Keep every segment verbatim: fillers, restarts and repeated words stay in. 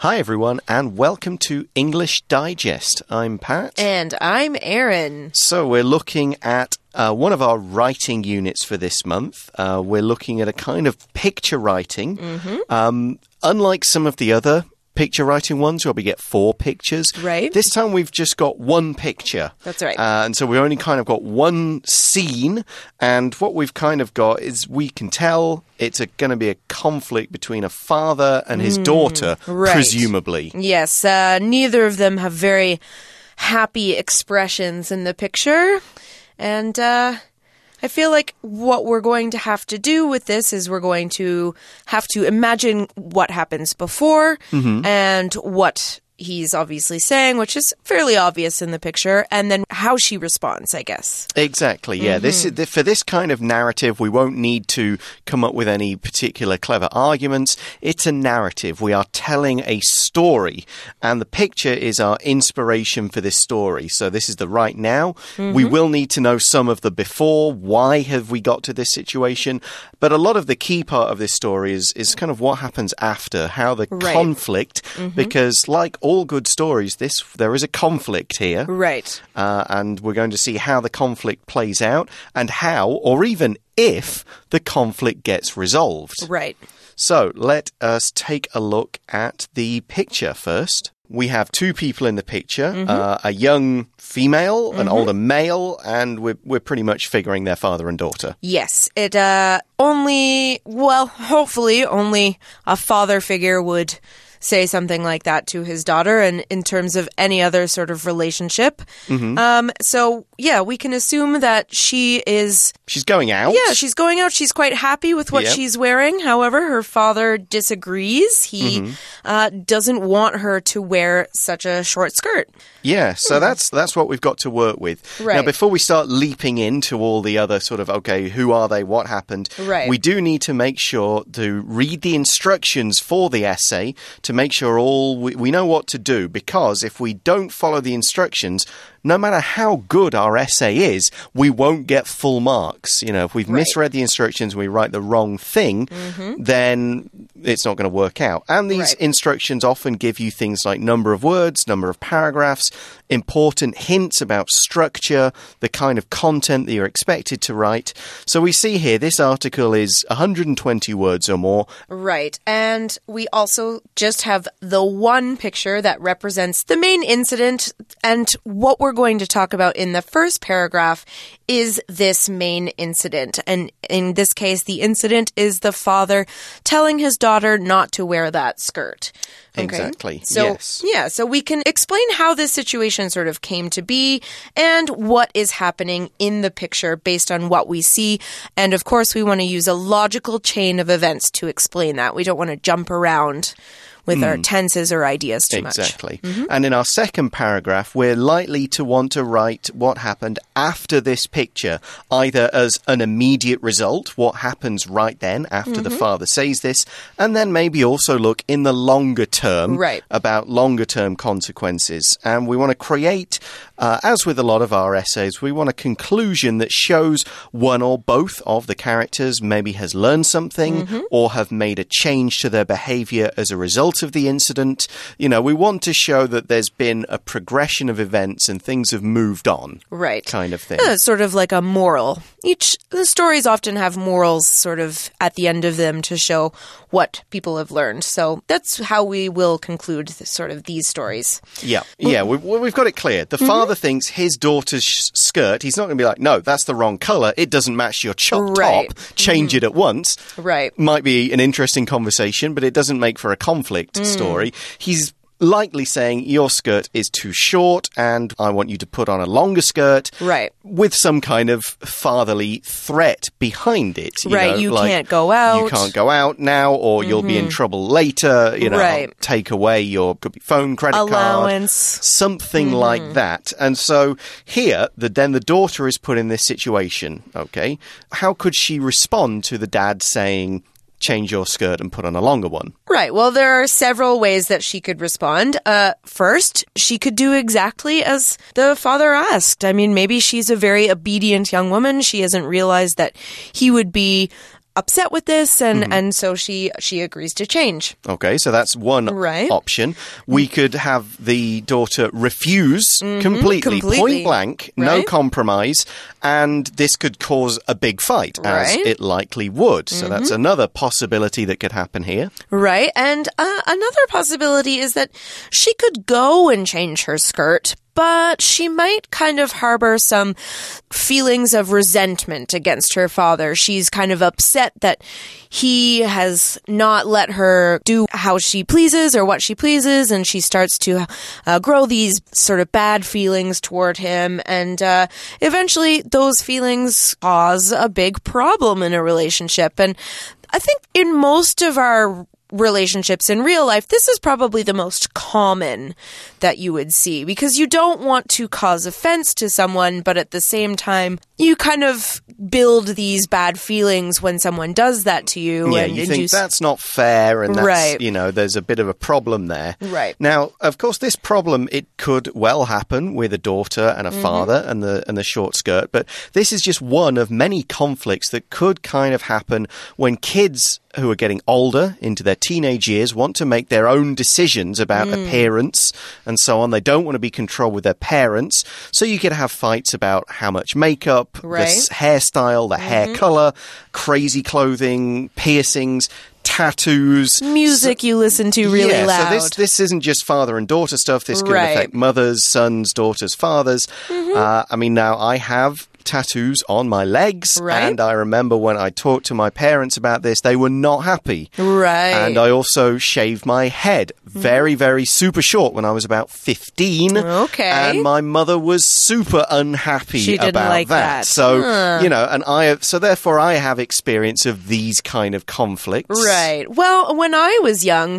Hi everyone and welcome to English Digest. I'm Pat. And I'm Erin. So we're looking at uh, one of our writing units for this month. Uh, we're looking at a kind of picture writing. Mm-hmm. Um, unlike some of the other picture writing ones where we get four pictures. Right. This time we've just got one picture. That's right. Uh, and so we only kind of got one scene. And what we've kind of got is we can tell it's going to be a conflict between a father and his mm, daughter, right. presumably. Yes. Uh, neither of them have very happy expressions in the picture. And uh, I feel like what we're going to have to do with this is we're going to have to imagine what happens before mm-hmm. and what he's obviously saying, which is fairly obvious in the picture, and then how she responds, I guess. Exactly, yeah. Mm-hmm. This is, for this kind of narrative, we won't need to come up with any particular clever arguments. It's a narrative. We are telling a story, and the picture is our inspiration for this story. So this is the right now. Mm-hmm. We will need to know some of the before. Why have we got to this situation? But a lot of the key part of this story is, is kind of what happens after, how the right. conflict, mm-hmm. because like all good stories, this there is a conflict here. Right. Uh, and we're going to see how the conflict plays out and how, or even if, the conflict gets resolved. Right. So let us take a look at the picture first. We have two people in the picture, mm-hmm. uh, a young female, mm-hmm. an older male, and we're, we're pretty much figuring their father and daughter. Yes. It uh, only, well, hopefully only a father figure would say something like that to his daughter, and in terms of any other sort of relationship. Mm-hmm. Um, so, yeah, we can assume that she is... She's going out? Yeah, she's going out. She's quite happy with what yep. she's wearing. However, her father disagrees. He mm-hmm. uh, doesn't want her to wear such a short skirt. Yeah, so mm. that's that's what we've got to work with. Right. Now, before we start leaping into all the other sort of, okay, who are they, what happened, right. we do need to make sure to read the instructions for the essay to make sure all we, we know what to do, because if we don't follow the instructions, no matter how good our essay is, we won't get full marks. You know, if we've right. misread the instructions and we write the wrong thing, mm-hmm. then it's not going to work out. And these right. instructions often give you things like number of words, number of paragraphs, important hints about structure, the kind of content that you're expected to write. So we see here, this article is one hundred twenty words or more. Right. And we also just have the one picture that represents the main incident, and what we're going to talk about in the first paragraph is this main incident. And in this case, the incident is the father telling his daughter not to wear that skirt. Okay. Exactly. So, yes. Yeah, so we can explain how this situation sort of came to be and what is happening in the picture based on what we see. And of course, we want to use a logical chain of events to explain that. We don't want to jump around with mm. our tenses or ideas too much. Exactly. Mm-hmm. And in our second paragraph, we're likely to want to write what happened after this picture, either as an immediate result, what happens right then after mm-hmm. the father says this, and then maybe also look in the longer term right. about longer term consequences. And we want to create, uh, as with a lot of our essays, we want a conclusion that shows one or both of the characters maybe has learned something mm-hmm. or have made a change to their behavior as a result of the incident. You know, we want to show that there's been a progression of events and things have moved on. Right. Kind of thing. Uh, sort of like a moral. Each, the stories often have morals sort of at the end of them to show what people have learned. So that's how we will conclude the, sort of these stories. Yeah. Yeah, we, we've got it clear. The mm-hmm. father thinks his daughter's sh- skirt, he's not going to be like, no, that's the wrong colour. It doesn't match your chop right. top. Change mm-hmm. it at once. Right. Might be an interesting conversation, but it doesn't make for a conflict mm. story. He's likely saying your skirt is too short and I want you to put on a longer skirt. Right. With some kind of fatherly threat behind it. You right. know, you like, can't go out. You can't go out now, or mm-hmm. you'll be in trouble later. You know, right. take away your could be phone, credit allowance. card. Something mm-hmm. like that. And so here, the, then the daughter is put in this situation. Okay. How could she respond to the dad saying, change your skirt and put on a longer one? Right. Well, there are several ways that she could respond. Uh, first, she could do exactly as the father asked. I mean, maybe she's a very obedient young woman. She hasn't realized that he would be upset with this, and, mm-hmm. and so she she agrees to change. Okay, so that's one right. option. We could have the daughter refuse mm-hmm. completely, completely, point blank, right. no compromise, and this could cause a big fight, as right. it likely would. So mm-hmm. that's another possibility that could happen here. Right, and uh, another possibility is that she could go and change her skirt, but she might kind of harbor some feelings of resentment against her father. She's kind of upset that he has not let her do how she pleases or what she pleases, and she starts to uh, grow these sort of bad feelings toward him, and uh, eventually those feelings cause a big problem in a relationship. And I think in most of our relationships in real life, this is probably the most common that you would see, because you don't want to cause offense to someone, but at the same time, you kind of build these bad feelings when someone does that to you. Yeah, and you and think you... that's not fair, and that's, right. you know, there's a bit of a problem there. Right. Now, of course, this problem, it could well happen with a daughter and a mm-hmm. father and the and the short skirt, but this is just one of many conflicts that could kind of happen when kids who are getting older into their teenage years want to make their own decisions about mm. appearance and so on. They don't want to be controlled with their parents. So you could have fights about how much makeup, right. the hairstyle, the mm-hmm. hair color, crazy clothing, piercings, tattoos. Music so, you listen to really yeah, loud. So this, this isn't just father and daughter stuff. This could right. affect mothers, sons, daughters, fathers. Mm-hmm. Uh, I mean, now I have tattoos on my legs, right. and I remember when I talked to my parents about this, they were not happy. Right. And I also shaved my head very, very super short when I was about fifteen. Okay. And my mother was super unhappy she didn't about like that. that. So, huh. you know, and I have, so therefore I have experience of these kind of conflicts. Right. Well, when I was young,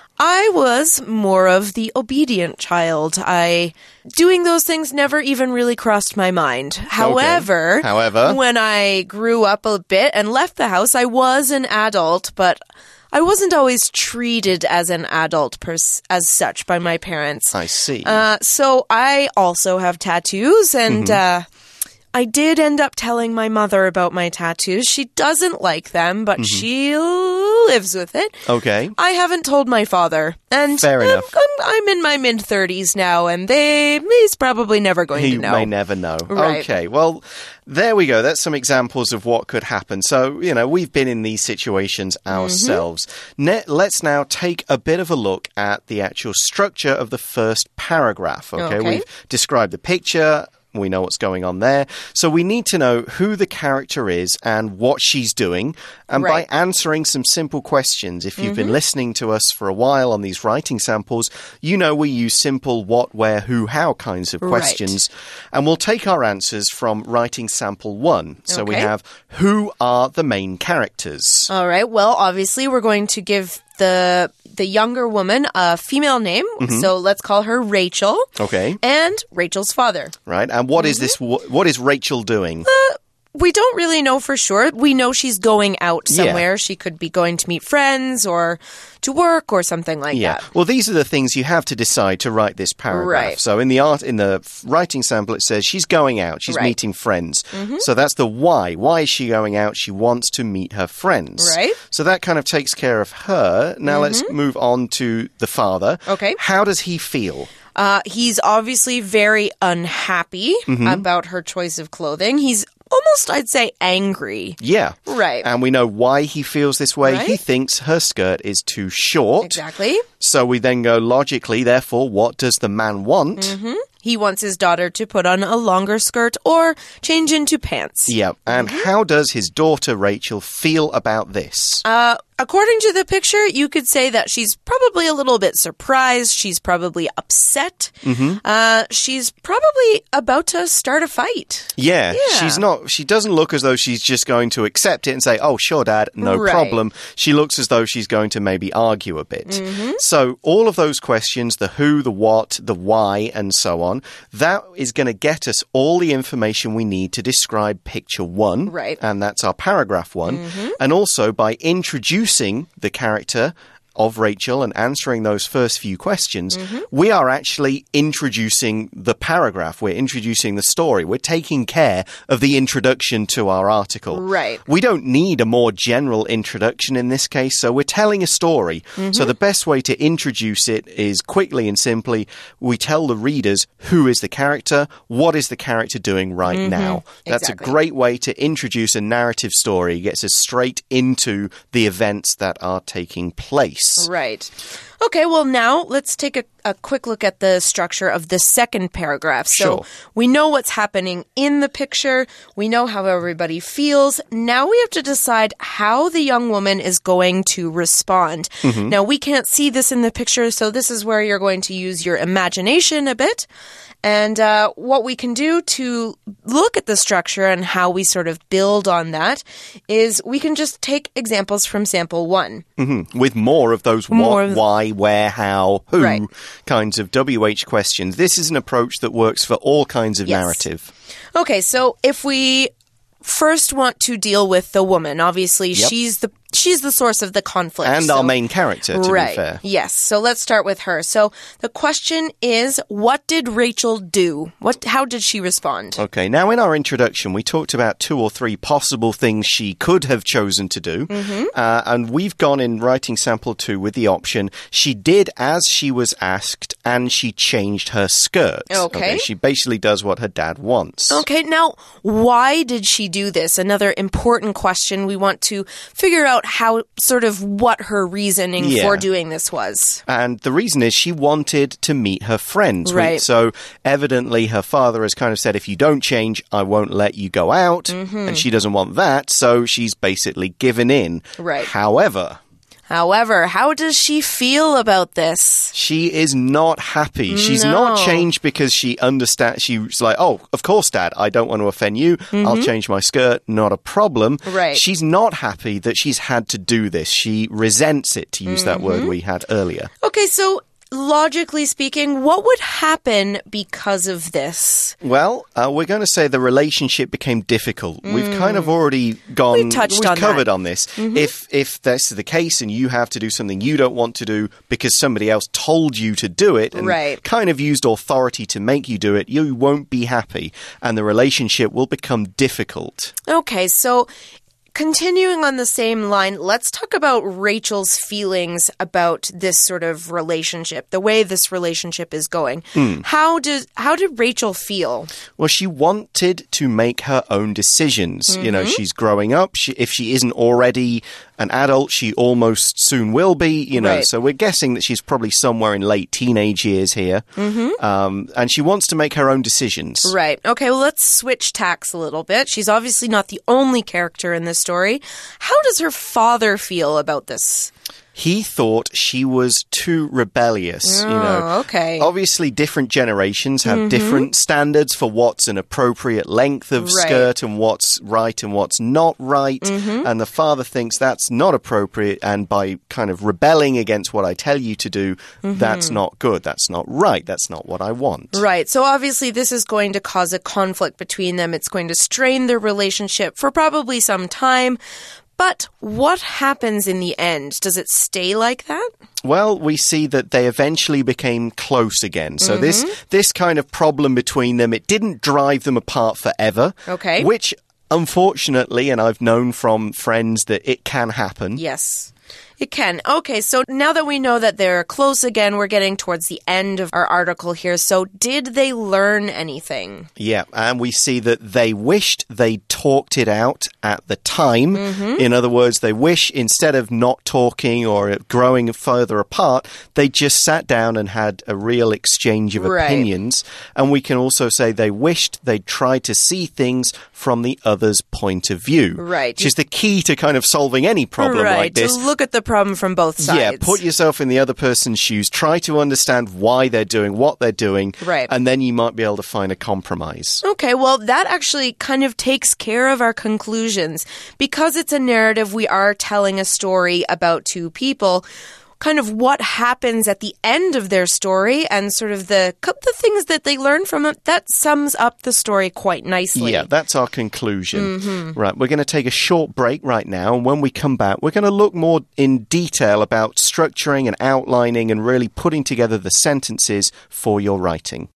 I was more of the obedient child. I doing those things never even really crossed my mind. However, okay. However, when I grew up a bit and left the house, I was an adult, but I wasn't always treated as an adult pers- as such by my parents. I see. Uh, so I also have tattoos, and mm-hmm. uh, I did end up telling my mother about my tattoos. She doesn't like them, but mm-hmm. she lives with it. Okay. I haven't told my father. And Fair um, enough. I'm, I'm in my mid-thirties now, and they he's probably never going he to know. He may never know. Right. Okay, well, there we go. That's some examples of what could happen. So, you know, we've been in these situations ourselves. Mm-hmm. Ne- let's now take a bit of a look at the actual structure of the first paragraph. Okay, okay. We've described the picture. We know what's going on there. So we need to know who the character is and what she's doing. And right. by answering some simple questions, if you've mm-hmm. been listening to us for a while on these writing samples, you know we use simple what, where, who, how kinds of questions. Right. And we'll take our answers from writing sample one. So okay. we have, who are the main characters? All right. Well, obviously, we're going to give the the younger woman a female name. Mm-hmm. So let's call her Rachel. Okay. And Rachel's father. Right. And what mm-hmm. is this? What is Rachel doing? Uh, we don't really know for sure. We know she's going out somewhere. Yeah. She could be going to meet friends or to work or something like yeah. that. Well, these are the things you have to decide to write this paragraph. Right. So in the art, in the writing sample, it says she's going out. She's right. meeting friends. Mm-hmm. So that's the why. Why is she going out? She wants to meet her friends. Right. So that kind of takes care of her. Now mm-hmm. let's move on to the father. Okay. How does he feel? Uh, he's obviously very unhappy mm-hmm. about her choice of clothing. He's almost, I'd say, angry. Yeah. Right. And we know why he feels this way. Right. He thinks her skirt is too short. Exactly. So we then go logically, therefore, what does the man want? Mm-hmm. He wants his daughter to put on a longer skirt or change into pants. Yeah. And mm-hmm. how does his daughter, Rachel, feel about this? Uh, according to the picture, you could say that she's probably a little bit surprised. She's probably upset. Mm-hmm. Uh, she's probably about to start a fight. Yeah, yeah. She's not, she doesn't look as though she's just going to accept it and say, oh, sure, Dad, no right. problem. She looks as though she's going to maybe argue a bit. Mm-hmm. So all of those questions, the who, the what, the why, and so on, that is going to get us all the information we need to describe picture one. Right. And that's our paragraph one. Mm-hmm. And also by introducing the character of Rachel and answering those first few questions, mm-hmm. we are actually introducing the paragraph. We're introducing the story. We're taking care of the introduction to our article. Right. We don't need a more general introduction in this case, so we're telling a story. Mm-hmm. So the best way to introduce it is quickly and simply, we tell the readers who is the character, what is the character doing right mm-hmm. now. That's exactly. a great way to introduce a narrative story. It gets us straight into the events that are taking place. Right. Okay, well, now let's take a, a quick look at the structure of the second paragraph. So sure. we know what's happening in the picture. We know how everybody feels. Now we have to decide how the young woman is going to respond. Mm-hmm. Now, we can't see this in the picture, so this is where you're going to use your imagination a bit. And uh, what we can do to look at the structure and how we sort of build on that is we can just take examples from sample one. Mm-hmm. With more of those more what, of why, where, how, who right. kinds of W H questions. This is an approach that works for all kinds of yes. narrative. Okay, so if we first want to deal with the woman, obviously yep. she's the she's the source of the conflict. And so, our main character, to right. be fair. Yes, so let's start with her. So the question is, what did Rachel do? What? How did she respond? Okay, now in our introduction, we talked about two or three possible things she could have chosen to do. Mm-hmm. Uh, and we've gone in writing sample two with the option, she did as she was asked and she changed her skirt. Okay. okay. She basically does what her dad wants. Okay, now why did she do this? Another important question. We want to figure out how, sort of what her reasoning yeah. for doing this was. And the reason is she wanted to meet her friends. Right. So evidently her father has kind of said, if you don't change, I won't let you go out. Mm-hmm. And she doesn't want that. So she's basically given in. Right. However... However, how does she feel about this? She is not happy. She's no. not changed because she understands. She's like, oh, of course, Dad, I don't want to offend you. Mm-hmm. I'll change my skirt. Not a problem. Right. She's not happy that she's had to do this. She resents it, to use mm-hmm. that word we had earlier. Okay, so... logically speaking, what would happen because of this? Well, uh, we're going to say the relationship became difficult. Mm. We've kind of already gone... We've touched we've on covered that. on this. Mm-hmm. If if that's the case and you have to do something you don't want to do because somebody else told you to do it and right. kind of used authority to make you do it, you won't be happy and the relationship will become difficult. Okay, so... continuing on the same line, let's talk about Rachel's feelings about this sort of relationship, the way this relationship is going. Mm. How did how did Rachel feel? Well, she wanted to make her own decisions. Mm-hmm. You know, she's growing up. She, if she isn't already an adult, she almost soon will be, you know. Right. So we're guessing that she's probably somewhere in late teenage years here. Mm-hmm. Um, and she wants to make her own decisions. Right. Okay, well, let's switch tacks a little bit. She's obviously not the only character in this story. How does her father feel about this? He thought she was too rebellious. Oh, you know, okay. Obviously, different generations have mm-hmm. different standards for what's an appropriate length of right. skirt and what's right and what's not right. Mm-hmm. And the father thinks that's not appropriate. And by kind of rebelling against what I tell you to do, mm-hmm. that's not good. That's not right. That's not what I want. Right. So obviously, this is going to cause a conflict between them. It's going to strain their relationship for probably some time. But what happens in the end? Does it stay like that? Well, we see that they eventually became close again. So mm-hmm. this this kind of problem between them, it didn't drive them apart forever. Okay. Which, unfortunately, and I've known from friends that it can happen. Yes. It can. Okay, so now that we know that they're close again, we're getting towards the end of our article here. So did they learn anything? Yeah, and we see that they wished they talked it out at the time. Mm-hmm. In other words, they wish instead of not talking or growing further apart, they just sat down and had a real exchange of right. opinions. And we can also say they wished they'd tried to see things from the other's point of view. Right. Which is the key to kind of solving any problem right. like this. To look at the problem from both sides. Yeah, put yourself in the other person's shoes. Try to understand why they're doing what they're doing. Right. And then you might be able to find a compromise. Okay, well, that actually kind of takes care of our conclusions. Because it's a narrative, we are telling a story about two people. kind of what happens at the end of their story and sort of the, the things that they learn from it, that sums up the story quite nicely. Yeah, that's our conclusion. Mm-hmm. Right, we're going to take a short break right now, and when we come back, we're going to look more in detail about structuring and outlining and really putting together the sentences for your writing.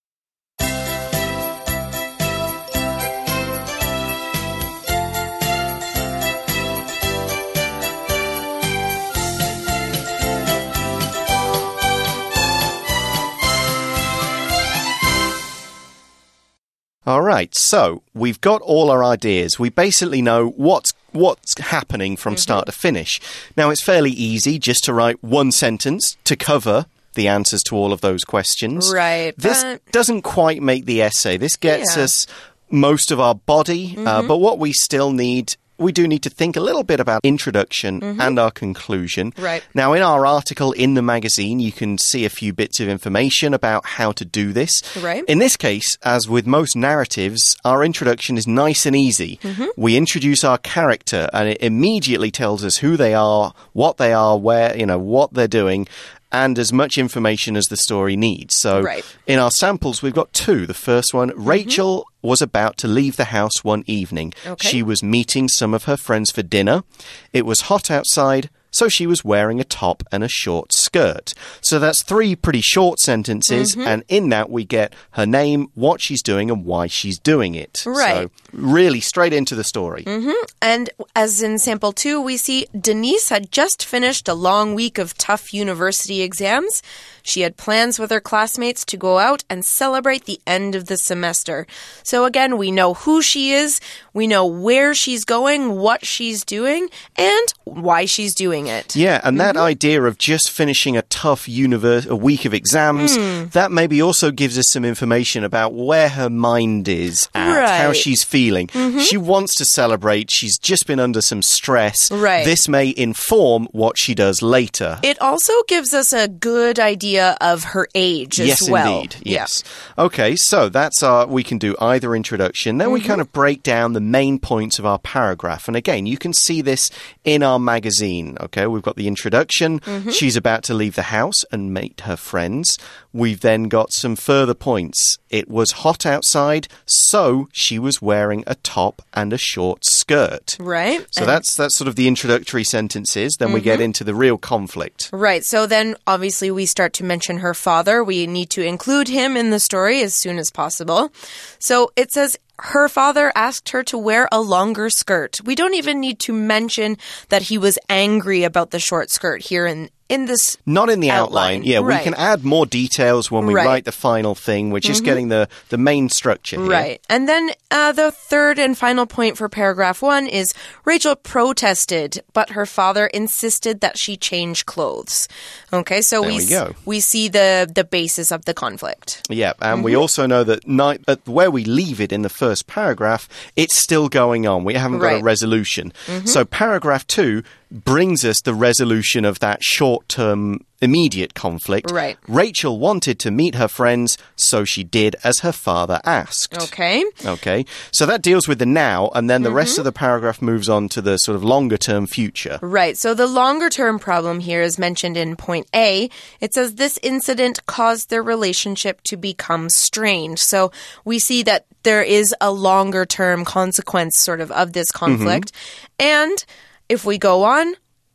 All right, so we've got all our ideas. We basically know what's what's happening from mm-hmm. start to finish. Now, it's fairly easy just to write one sentence to cover the answers to all of those questions. Right. This but... doesn't quite make the essay. This gets yeah. us most of our body, mm-hmm. uh, but what we still need... We do need to think a little bit about introduction mm-hmm. and our conclusion. Right. Now, in our article in the magazine, you can see a few bits of information about how to do this. Right. In this case, as with most narratives, our introduction is nice and easy. Mm-hmm. We introduce our character, and it immediately tells us who they are, what they are, where, you know, what they're doing, and as much information as the story needs. So right. in our samples, we've got two. The first one, mm-hmm. Rachel was about to leave the house one evening. Okay. She was meeting some of her friends for dinner. It was hot outside, so she was wearing a top and a short skirt. So that's three pretty short sentences, mm-hmm. and in that we get her name, what she's doing, and why she's doing it. Right. So really straight into the story. Mm-hmm. And as in sample two, we see Denise had just finished a long week of tough university exams. She had plans with her classmates to go out and celebrate the end of the semester. So again, we know who she is, we know where she's going, what she's doing, and why she's doing it. Yeah, and that mm-hmm. idea of just finishing a tough universe, a week of exams, mm. that maybe also gives us some information about where her mind is at, right. how she's feeling. Mm-hmm. She wants to celebrate. She's just been under some stress. Right. This may inform what she does later. It also gives us a good idea of her age yes, as well. Indeed. Yes, yeah. Okay, so that's our, we can do either introduction. Then mm-hmm. we kind of break down the main points of our paragraph. And again, you can see this in our magazine. Okay, we've got the introduction. Mm-hmm. She's about to leave the house and meet her friends. We've then got some further points. It was hot outside, so she was wearing a top and a short skirt. Right. So and that's that's sort of the introductory sentences. Then mm-hmm. we get into the real conflict. Right. So then obviously we start to mention her father. We need to include him in the story as soon as possible. So it says her father asked her to wear a longer skirt. We don't even need to mention that he was angry about the short skirt here in in this Not in the outline. outline. Yeah, right. we can add more details when we right. write the final thing. We're just mm-hmm. getting the, the main structure here. Right. And then uh, the third and final point for paragraph one is Rachel protested, but her father insisted that she change clothes. Okay, so there we, we, go. we see the, the basis of the conflict. Yeah, and mm-hmm. we also know that night, at where we leave it in the first paragraph, it's still going on. We haven't got right. a resolution. Mm-hmm. So paragraph two brings us the resolution of that short-term immediate conflict. Right. Rachel wanted to meet her friends, so she did as her father asked. Okay. Okay. So that deals with the now, and then the mm-hmm. rest of the paragraph moves on to the sort of longer-term future. Right. So the longer-term problem here is mentioned in point A. It says this incident caused their relationship to become strained. So we see that there is a longer-term consequence sort of of this conflict. Mm-hmm. And if we go on,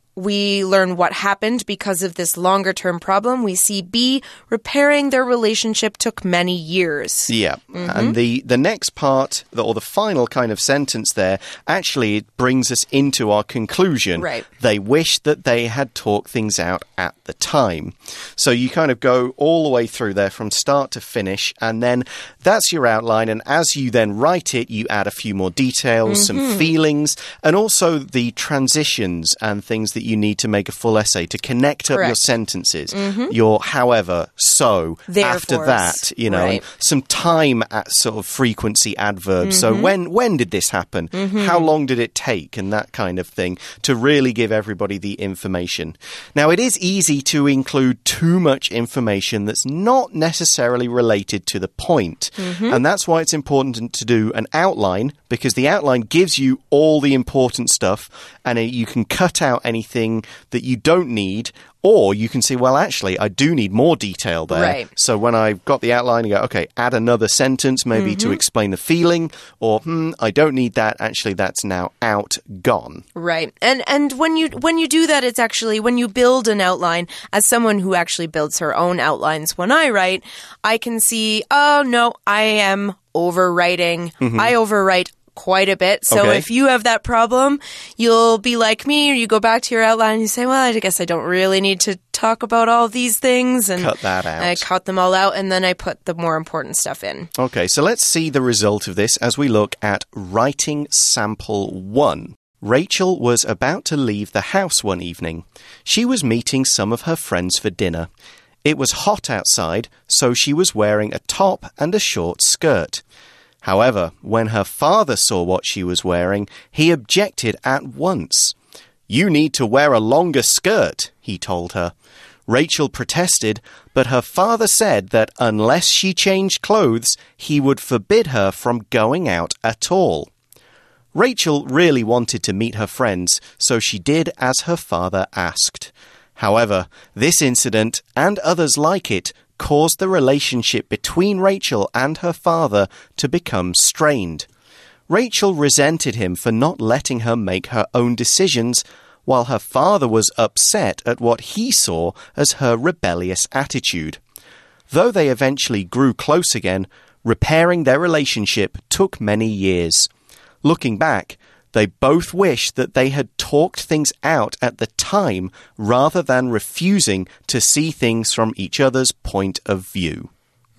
we learn what happened because of this longer-term problem. We see B, repairing their relationship took many years. Yeah. Mm-hmm. And the, the next part, or the final kind of sentence there, actually it brings us into our conclusion. Right. They wished that they had talked things out at the time. So you kind of go all the way through there from start to finish, and then that's your outline. And as you then write it, you add a few more details, mm-hmm. some feelings, and also the transitions and things that you need to make a full essay to connect up Correct. your sentences. Mm-hmm. Your however, so, after Therefores. that, you know, right. some time at sort of frequency adverbs. Mm-hmm. So when when did this happen? Mm-hmm. How long did it take? And that kind of thing to really give everybody the information. Now, it is easy to include too much information that's not necessarily related to the point. Mm-hmm. And that's why it's important to do an outline, because the outline gives you all the important stuff and you can cut out anything that you don't need, Or you can see, well, actually, I do need more detail there. Right. So when I've got the outline, you go, okay, add another sentence maybe mm-hmm. to explain the feeling, or, hmm, I don't need that. Actually, that's now out, gone. Right. And and when you when you do that, it's actually, when you build an outline, as someone who actually builds her own outlines when I write, I can see, oh, no, I am overwriting. Mm-hmm. I overwrite quite a bit. So okay. if you have that problem, you'll be like me, or you go back to your outline and you say, well, I guess I don't really need to talk about all these things. And cut that out. I cut them all out, and then I put the more important stuff in. Okay, so let's see the result of this as we look at writing sample one. Rachel was about to leave the house one evening. She was meeting some of her friends for dinner. It was hot outside, so she was wearing a top and a short skirt. However, when her father saw what she was wearing, he objected at once. You need to wear a longer skirt, he told her. Rachel protested, but her father said that unless she changed clothes, he would forbid her from going out at all. Rachel really wanted to meet her friends, so she did as her father asked. However, this incident, and others like it, caused the relationship between Rachel and her father to become strained. Rachel resented him for not letting her make her own decisions, while her father was upset at what he saw as her rebellious attitude. Though they eventually grew close again, repairing their relationship took many years. Looking back, they both wish that they had talked things out at the time rather than refusing to see things from each other's point of view.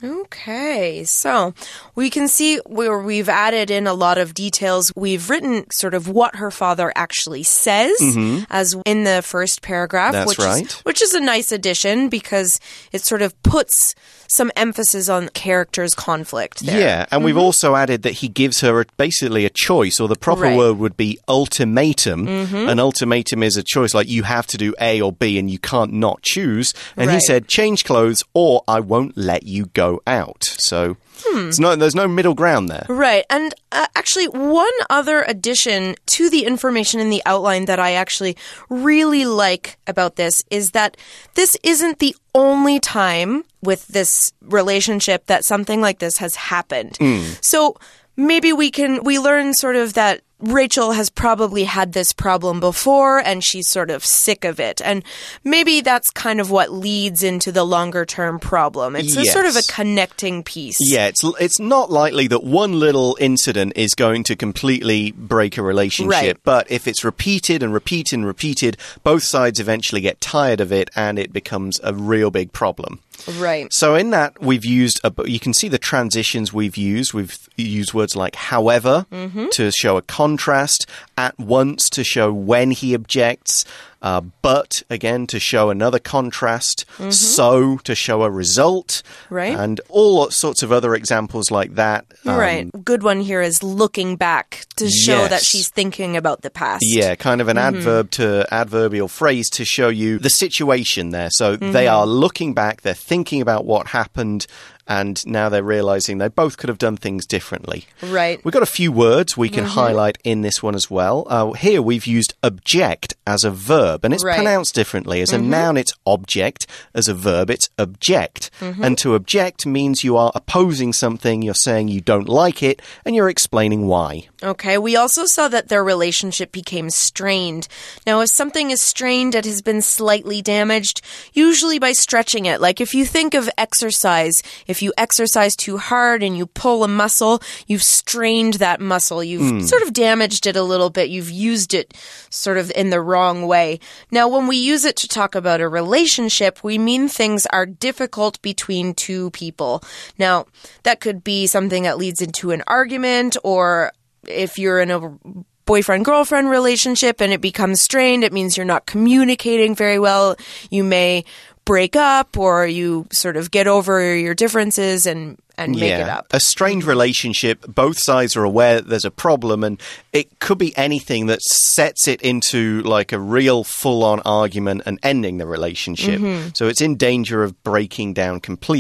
Okay, so we can see where we've added in a lot of details. We've written sort of what her father actually says, mm-hmm. as in the first paragraph. That's which right. Is, which is a nice addition because it sort of puts some emphasis on character's conflict there. Yeah, and mm-hmm. we've also added that he gives her a, basically a choice, or the proper right. word would be ultimatum. Mm-hmm. An ultimatum is a choice, like you have to do A or B and you can't not choose. And right. he said, change clothes or I won't let you go out. So hmm. it's no, there's no middle ground there. Right. And uh, actually, one other addition to the information in the outline that I actually really like about this is that this isn't the only time with this relationship that something like this has happened. Mm. So maybe we can, we learn sort of that Rachel has probably had this problem before and she's sort of sick of it. And maybe that's kind of what leads into the longer term problem. It's yes. a sort of a connecting piece. Yeah, it's it's not likely that one little incident is going to completely break a relationship. Right. But if it's repeated and repeated and repeated, both sides eventually get tired of it and it becomes a real big problem. Right. So in that, we've used, a, you can see the transitions we've used. We've used words like however mm-hmm. to show a contrast, at once to show when he objects, uh, but, again, to show another contrast, mm-hmm. so to show a result, right. and all sorts of other examples like that. Um, right. Good one here is looking back to show yes. that she's thinking about the past. Yeah, kind of an mm-hmm. adverb to adverbial phrase to show you the situation there. So mm-hmm. they are looking back, they're thinking about what happened, and now they're realizing they both could have done things differently. Right. We've got a few words we can mm-hmm. highlight in this one as well. Uh, here we've used object as a verb, and it's right. pronounced differently. As mm-hmm. a noun, it's object. As a verb, it's object. Mm-hmm. And to object means you are opposing something, you're saying you don't like it, and you're explaining why. Okay, we also saw that their relationship became strained. Now, if something is strained, it has been slightly damaged, usually by stretching it. Like if you think of exercise, if you exercise too hard and you pull a muscle, you've strained that muscle. You've mm. sort of damaged it a little bit. You've used it sort of in the wrong way. Now, when we use it to talk about a relationship, we mean things are difficult between two people. Now, that could be something that leads into an argument, or if you're in a boyfriend-girlfriend relationship and it becomes strained, it means you're not communicating very well. You may break up, or you sort of get over your differences and and make yeah. it up. A strained relationship, both sides are aware that there's a problem, and it could be anything that sets it into like a real full-on argument and ending the relationship. Mm-hmm. So it's in danger of breaking down completely.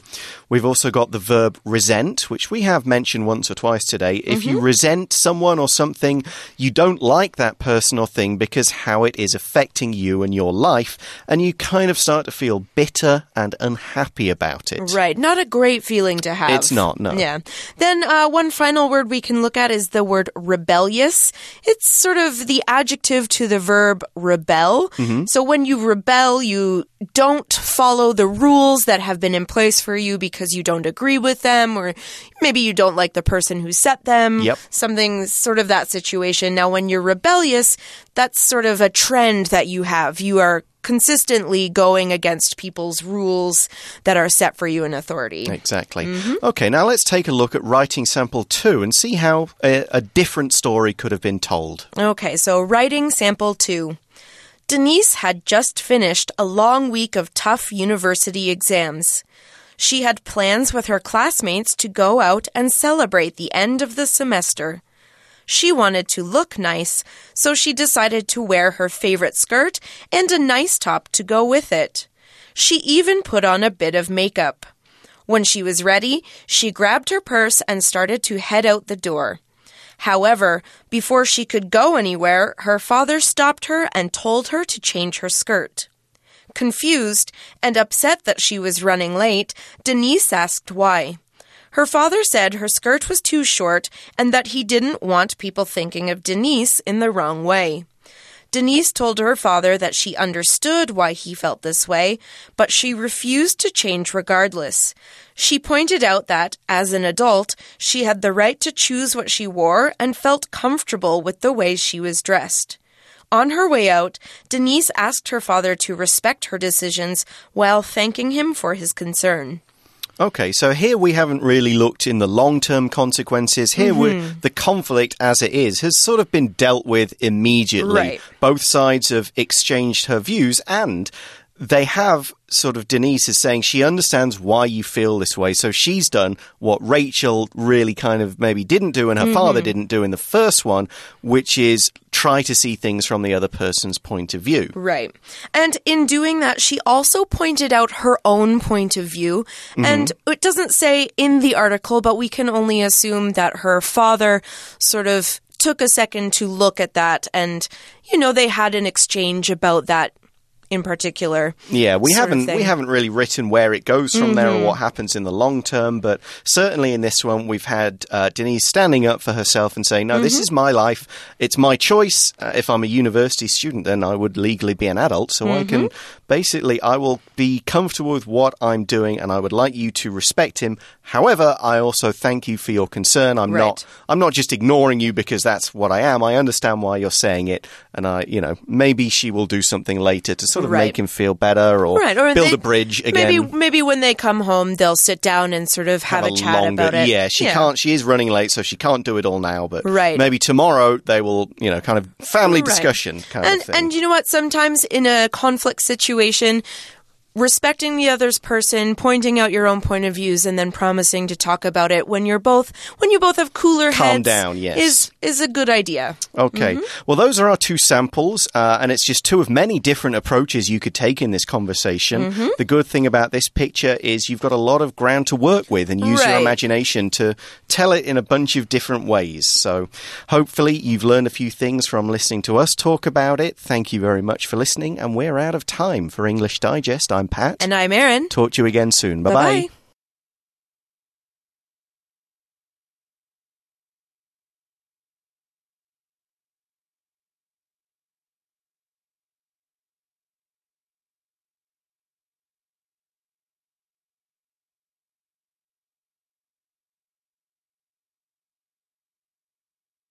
We've also got the verb resent, which we have mentioned once or twice today. If mm-hmm. you resent someone or something, you don't like that person or thing because how it is affecting you and your life, and you kind of start to feel bitter and unhappy about it. Right. Not a great feeling to have. It's not, no. Yeah. Then uh, one final word we can look at is the word rebellious. It's sort of the adjective to the verb rebel. Mm-hmm. So when you rebel, you don't follow the rules that have been in place for you because you don't agree with them, or maybe you don't like the person who set them. Yep. Something sort of that situation. Now, when you're rebellious, that's sort of a trend that you have. You are consistently going against people's rules that are set for you in authority. Exactly. Mm-hmm. Okay, now let's take a look at writing sample two and see how a, a different story could have been told. Okay, so writing sample two. Denise had just finished a long week of tough university exams. She had plans with her classmates to go out and celebrate the end of the semester. She wanted to look nice, so she decided to wear her favorite skirt and a nice top to go with it. She even put on a bit of makeup. When she was ready, she grabbed her purse and started to head out the door. However, before she could go anywhere, her father stopped her and told her to change her skirt. Confused and upset that she was running late, Denise asked why. Her father said her skirt was too short and that he didn't want people thinking of Denise in the wrong way. Denise told her father that she understood why he felt this way, but she refused to change regardless. She pointed out that, as an adult, she had the right to choose what she wore and felt comfortable with the way she was dressed. On her way out, Denise asked her father to respect her decisions while thanking him for his concern. Okay, so here we haven't really looked in the long-term consequences. Here, mm-hmm. we're, the conflict as it is has sort of been dealt with immediately. Right. Both sides have exchanged her views, and they have sort of, Denise is saying she understands why you feel this way. So she's done what Rachel really kind of maybe didn't do and her mm-hmm. father didn't do in the first one, which is try to see things from the other person's point of view. Right. And in doing that, she also pointed out her own point of view. Mm-hmm. And it doesn't say in the article, but we can only assume that her father sort of took a second to look at that. And, you know, they had an exchange about that in particular. Yeah, we haven't we haven't really written where it goes from mm-hmm. there or what happens in the long term, but certainly in this one we've had uh, Denise standing up for herself and saying, no, mm-hmm. this is my life, it's my choice. Uh, if I'm a university student, then I would legally be an adult, so mm-hmm. I can basically, I will be comfortable with what I'm doing and I would like you to respect him. However, I also thank you for your concern. I'm right. not I'm not just ignoring you because that's what I am. I understand why you're saying it, and I, you know, maybe she will do something later to sort of right. make him feel better or, right. or build they, a bridge again. Maybe maybe when they come home, they'll sit down and sort of have, have a, a chat longer, about it. Yeah, she yeah. can't. She is running late, so she can't do it all now. But right. maybe tomorrow they will, you know, kind of family right. discussion kind and, of thing. And you know what? Sometimes in a conflict situation, respecting the other's person, pointing out your own point of views, and then promising to talk about it when you're both when you both have cooler Calm heads down, yes. is is a good idea. Okay. Mm-hmm. Well, those are our two samples, uh, and it's just two of many different approaches you could take in this conversation. Mm-hmm. The good thing about this picture is you've got a lot of ground to work with and use right. your imagination to tell it in a bunch of different ways. So hopefully you've learned a few things from listening to us talk about it. Thank you very much for listening, and we're out of time for English Digest. I'm Pat. And I'm Erin. Talk to you again soon. Bye-bye. Bye-bye.